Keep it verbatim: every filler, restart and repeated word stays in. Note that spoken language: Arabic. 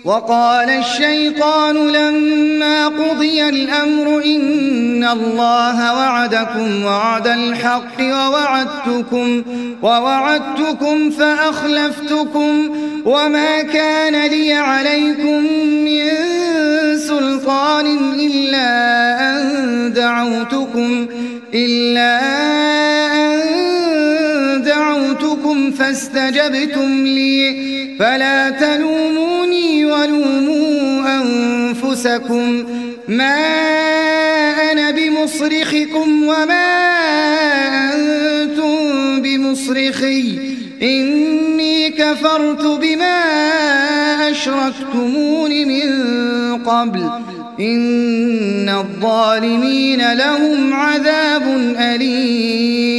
وقال الشيطان لما قضي الأمر إن الله وعدكم وعد الحق ووعدتكم, ووعدتكم فأخلفتكم وما كان لي عليكم من سلطان إلا أن دعوتكم, إلا أن دعوتكم فاستجبتم لي فلا تلوموني ولوموا أنفسكم ما أنا بمصرخكم وما أنتم بمصرخي إني كفرت بما أشركتمون من قبل إن الظالمين لهم عذاب أليم.